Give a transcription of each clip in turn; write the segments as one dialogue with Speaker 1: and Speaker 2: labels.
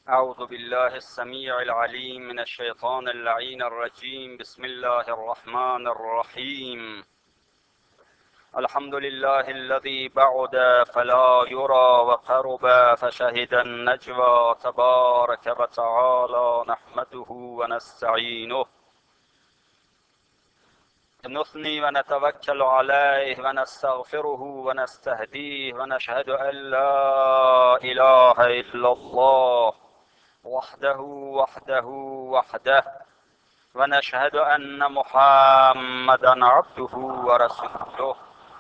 Speaker 1: أعوذ بالله السميع العليم من الشيطان اللعين الرجيم. بسم الله الرحمن الرحيم. الحمد لله الذي بعد فلا يرى وقرب فشهد النجوى تبارك وتعالى. نحمده ونستعينه، نثني ونتوكل عليه ونستغفره ونستهديه، ونشهد أن لا إله إلا الله وحده، ونشهد أن محمدا عبده ورسوله.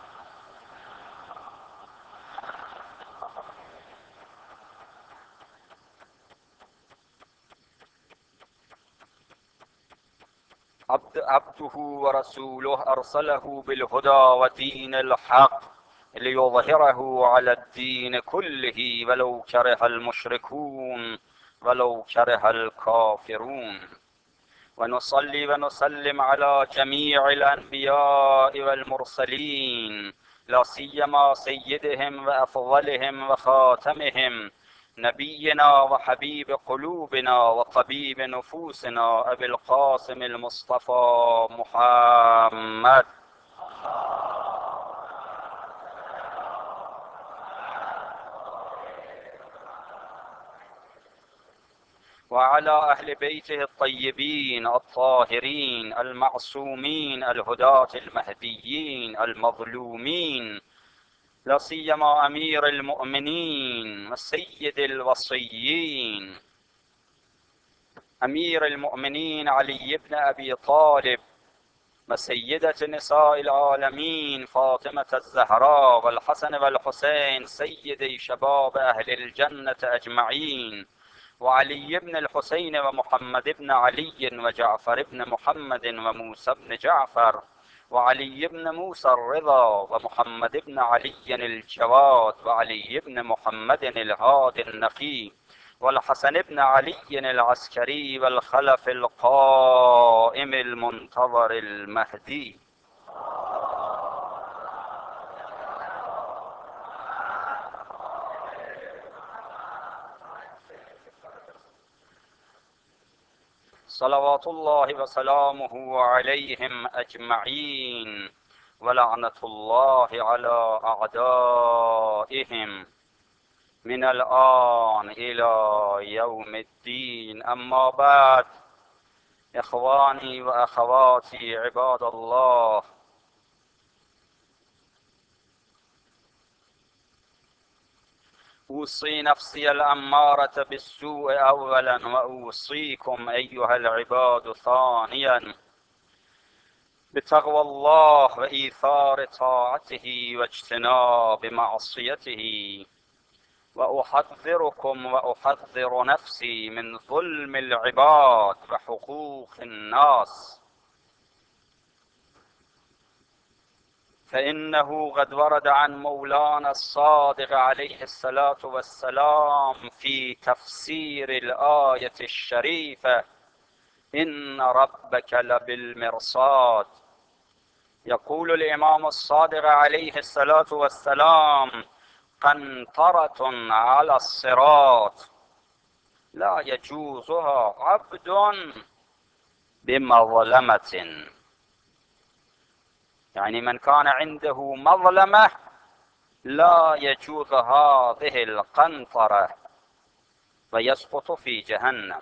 Speaker 1: عبده ورسوله أرسله بالهدى ودين الحق ليظهره على الدين كله ولو كره المشركون ولو كره الكافرون. ونصلي ونسلم على جميع الأنبياء والمرسلين، لا سيما سيدهم وأفضلهم وخاتمهم نبينا وحبيب قلوبنا وطبيب نفوسنا أبي القاسم المصطفى محمد، وعلى أهل بيته الطيبين الطاهرين المعصومين الهداة المهديين المظلومين، لا سيما أمير المؤمنين وسيد الوصيين أمير المؤمنين علي بن أبي طالب، وسيدة نساء العالمين فاطمة الزهراء، والحسن والحسين سيدي شباب أهل الجنة أجمعين، وعلي بن الحسين ومحمد بن علي وجعفر بن محمد وموسى بن جعفر، وعلي بن موسى الرضا ومحمد بن علي الجواد، وعلي بن محمد الهادي النقي، والحسن بن علي العسكري، والخلف القائم المنتظر المهدي، صلوات الله وسلامه عليهم أجمعين، ولعنة الله على أعدائهم من الآن إلى يوم الدين. أما بعد، إخواني وأخواتي عباد الله، أوصي نفسي الأمارة بالسوء أولا، وأوصيكم أيها العباد ثانيا بتقوى الله وإيثار طاعته واجتناب معصيته، وأحذركم وأحذر نفسي من ظلم العباد وحقوق الناس، فإنه قد ورد عن مولانا الصادق عليه الصلاة والسلام في تفسير الآية الشريفة: إن ربك لبالمرصاد. يقول الإمام الصادق عليه الصلاة والسلام: قنطرة على الصراط لا يجوزها عبد بمظلمة، يعني من كان عنده مظلمة لا يجوز هذه القنطرة فيسقط في جهنم.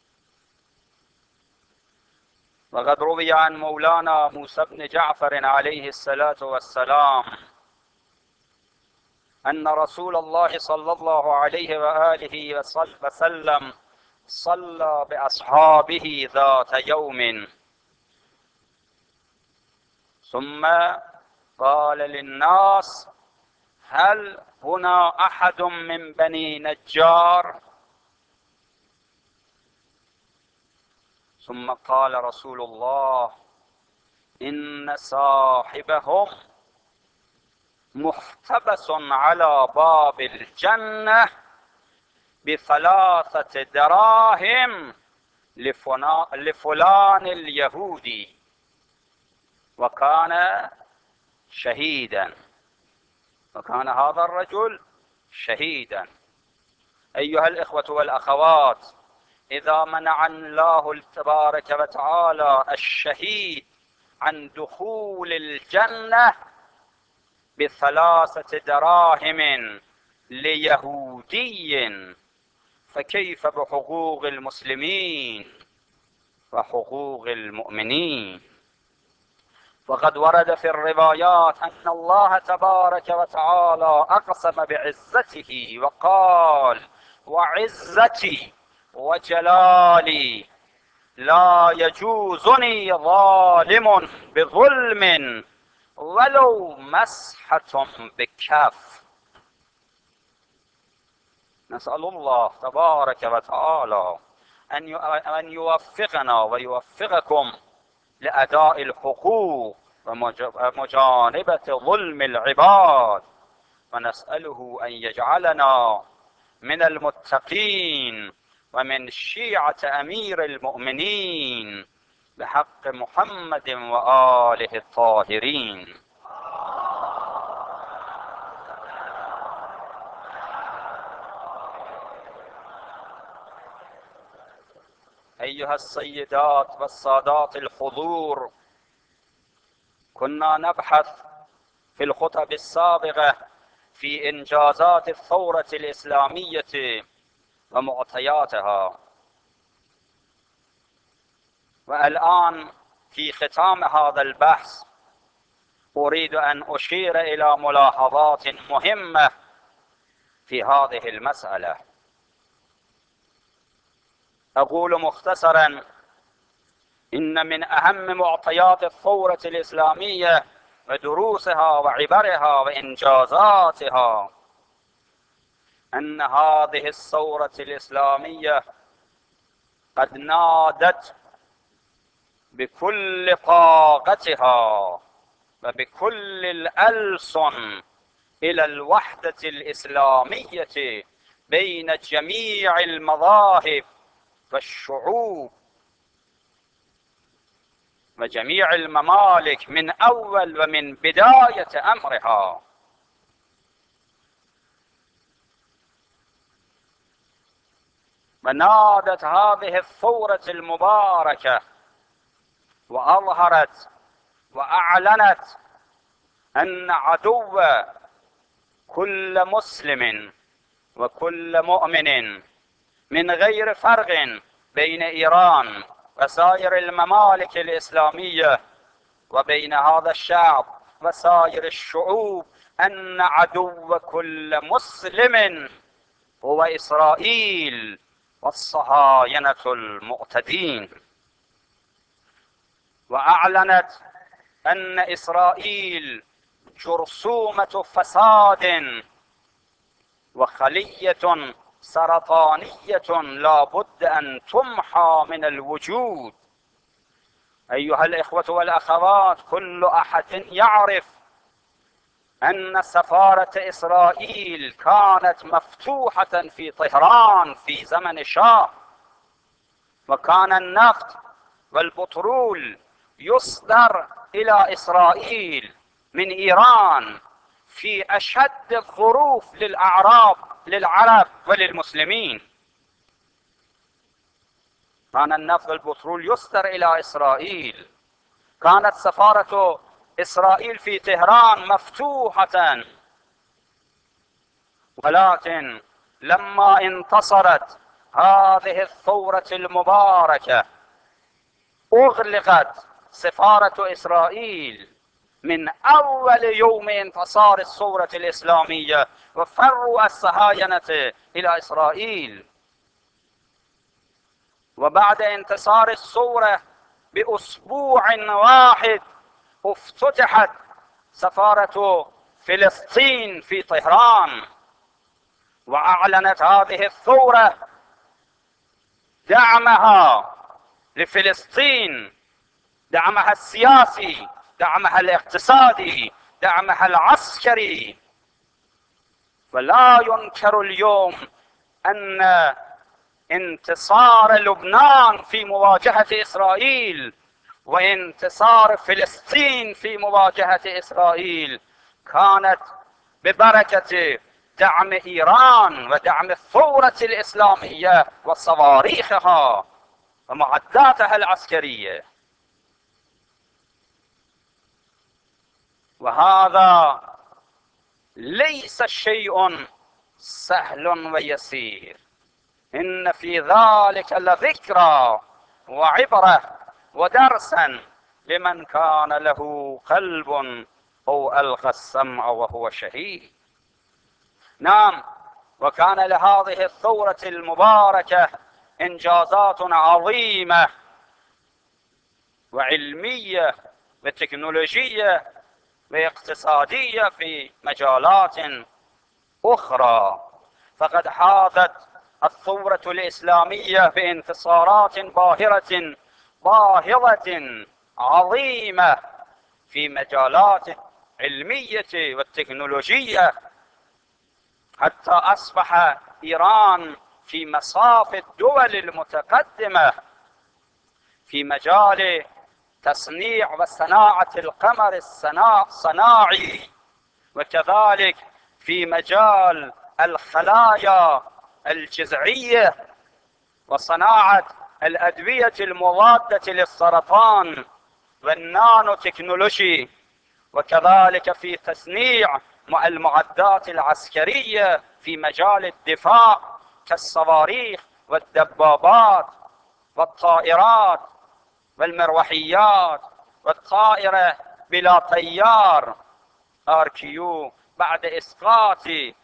Speaker 1: وقد روي عن مولانا موسى بن جعفر عليه الصلاة والسلام أن رسول الله صلى الله عليه وآله وسلم صلى بأصحابه ذات يوم، ثم قال للناس: هل هنا أحد من بني نجار؟ ثم قال رسول الله: إن صاحبهم محتبس على باب الجنة ب3 دراهم لفلان اليهودي، وكان شهيدا، وكان هذا الرجل شهيدا، أيها الإخوة والأخوات، إذا منع الله تبارك وتعالى الشهيد عن دخول الجنة ب3 دراهم ليهودي، فكيف بحقوق المسلمين وحقوق المؤمنين؟ وقد ورد في الروايات أن الله تبارك وتعالى أقسم بعزته وقال: وعزتي وجلالي لا يجوزني ظالم بظلم ولو مسحة بكف. نسأل الله تبارك وتعالى أن يوفقنا ويوفقكم لأداء الحقوق ومجانبة ظلم العباد، ونسأله أن يجعلنا من المتقين ومن شيعة أمير المؤمنين بحق محمد وآله الطاهرين. أيها السيدات والسادات الحضور، كنا نبحث في الخطب السابقة في إنجازات الثورة الإسلامية ومعطياتها، والآن في ختام هذا البحث أريد أن أشير إلى ملاحظات مهمة في هذه المسألة. أقول مختصرا: إن من أهم معطيات الثورة الإسلامية ودروسها وعبرها وإنجازاتها أن هذه الثورة الإسلامية قد نادت بكل طاقتها وبكل الألسن إلى الوحدة الإسلامية بين جميع المذاهب والشعوب وجميع الممالك من أول ومن بداية أمرها. ونادت هذه الثورة المباركة وأظهرت وأعلنت أن عدو كل مسلم وكل مؤمن من غير فرق بين إيران وسائر الممالك الإسلامية وبين هذا الشعب وسائر الشعوب، أن عدو كل مسلم هو إسرائيل والصهاينة المعتدين. وأعلنت أن إسرائيل جرثومة فساد وخلية سرطانية لا بد أن تمحى من الوجود. أيها الإخوة والأخوات، كل أحد يعرف أن سفارة إسرائيل كانت مفتوحة في طهران في زمن شاه، وكان النفط والبترول يصدر إلى إسرائيل من إيران في أشد الظروف للعرب وللمسلمين. كان النفط والبترول يصدر إلى إسرائيل، كانت سفارة إسرائيل في طهران مفتوحة، ولكن لما انتصرت هذه الثورة المباركة أغلقت سفارة إسرائيل من أول يوم انتصار الثورة الإسلامية، وفروا الصهاينة إلى إسرائيل. وبعد انتصار الثورة بأسبوع واحد افتتحت سفارة فلسطين في طهران، وأعلنت هذه الثورة دعمها لفلسطين، دعمها السياسي، دعمها الاقتصادي، دعمها العسكري. ولا ينكر اليوم أن انتصار لبنان في مواجهة إسرائيل وانتصار فلسطين في مواجهة إسرائيل كانت ببركة دعم إيران ودعم الثورة الإسلامية وصواريخها ومعداتها العسكرية. وهذا ليس شيء سهل ويسير، إن في ذلك لذكرى وعبرة ودرسا لمن كان له قلب أو ألقى السمع وهو شهيد. نعم، وكان لهذه الثورة المباركة إنجازات عظيمة وعلمية وتكنولوجية واقتصادية في مجالات أخرى، فقد حازت الثورة الإسلامية بانتصارات باهظة عظيمة في مجالات علمية والتكنولوجية، حتى أصبح إيران في مصاف الدول المتقدمة في مجال تصنيع وصناعة القمر الصناعي، وكذلك في مجال الخلايا الجذعية وصناعة الأدوية المضادة للسرطان والنانو تكنولوجي، وكذلك في تصنيع المعدات العسكرية في مجال الدفاع كالصواريخ والدبابات والطائرات والمروحيات والطائرة بلا طيار RQ بعد إسقاط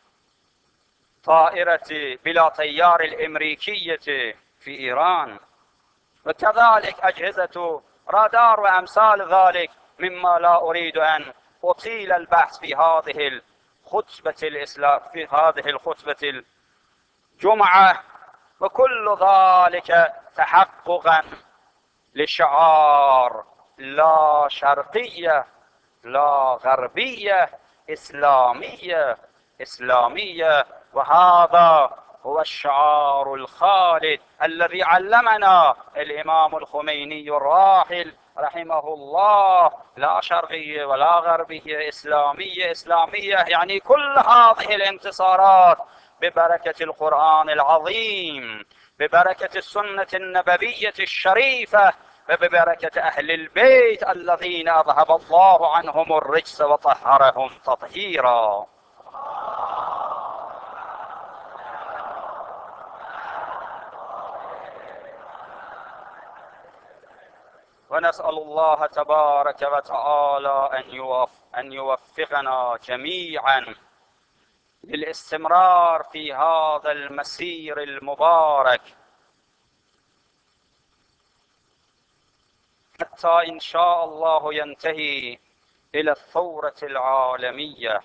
Speaker 1: طائرة بلا طيار الأمريكية في إيران، وكذلك أجهزة رادار وأمثال ذلك، مما لا أريد أن أطيل البحث في هذه الخطبة الجمعة. وكل ذلك تحققا لشعار لا شرقية لا غربية، إسلامية. وهذا هو الشعار الخالد الذي علمنا الإمام الخميني الراحل رحمه الله: لا شرقية ولا غربية، إسلامية. يعني كل هذه الانتصارات ببركة القرآن العظيم، ببركة السنة النبوية الشريفة، وببركة أهل البيت الذين أذهب الله عنهم الرجس وطهرهم تطهيرا. ونسأل الله تبارك وتعالى أن يوفقنا جميعا للاستمرار في هذا المسير المبارك، حتى إن شاء الله ينتهي إلى الثورة العالمية،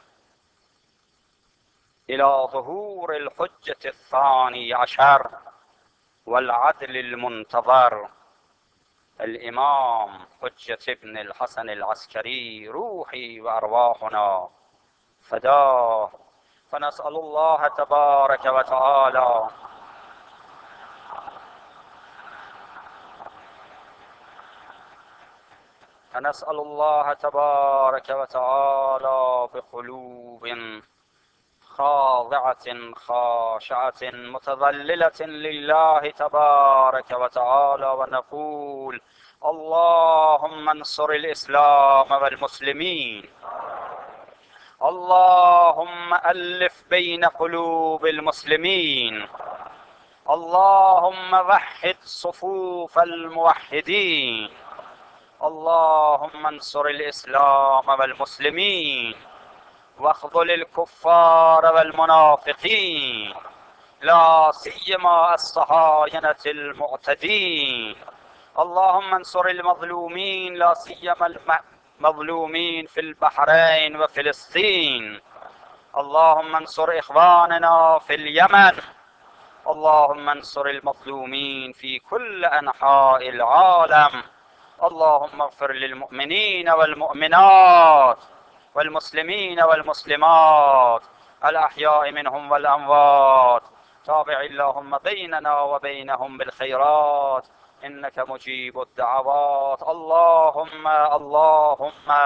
Speaker 1: إلى ظهور الحجة الثاني عشر والعدل المنتظر الإمام حجة ابن الحسن العسكري، روحي وأرواحنا فداه. فنسأل الله تبارك وتعالى بقلوب خاضعة خاشعة متذللة لله تبارك وتعالى، ونقول: اللهم انصر الإسلام والمسلمين، اللهم ألف بين قلوب المسلمين، اللهم وحد صفوف الموحدين، اللهم انصر الإسلام والمسلمين واخذل الكفار والمنافقين، لا سيما الصهاينة المعتدين. اللهم انصر المظلومين، لا سيما المظلومين في البحرين وفلسطين. اللهم انصر إخواننا في اليمن، اللهم انصر المظلومين في كل أنحاء العالم. اللهم اغفر للمؤمنين والمؤمنات والمسلمين والمسلمات الأحياء منهم والأموات. تابع اللهم بيننا وبينهم بالخيرات، إنك مجيب الدعوات. اللهم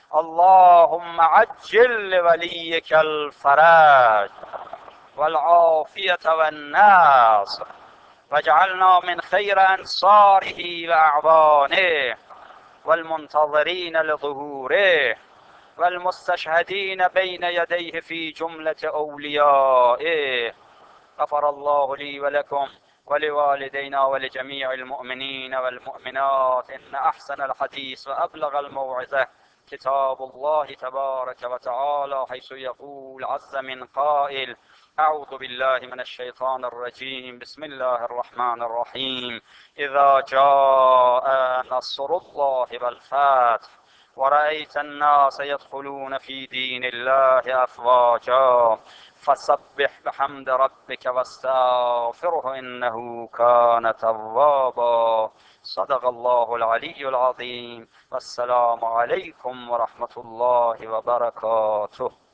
Speaker 1: اللهم عجل لوليك الفرج والعافية والنصر، واجعلنا من خير أنصاره وأعوانه والمنتظرين لظهوره والمستشهدين بين يديه في جملة أوليائه. غفر الله لي ولكم ولوالدينا ولجميع المؤمنين والمؤمنات. إن أحسن الحديث وأبلغ الموعظة كتاب الله تبارك وتعالى، حيث يقول عز من قائل: أعوذ بالله من الشيطان الرجيم، بسم الله الرحمن الرحيم. إذا جاء نصر الله والفتح ورأيت الناس يدخلون في دين الله أفواجا فسبح بحمد ربك واستغفره إنه كان توابا. صدق الله العلي العظيم. والسلام عليكم ورحمة الله وبركاته.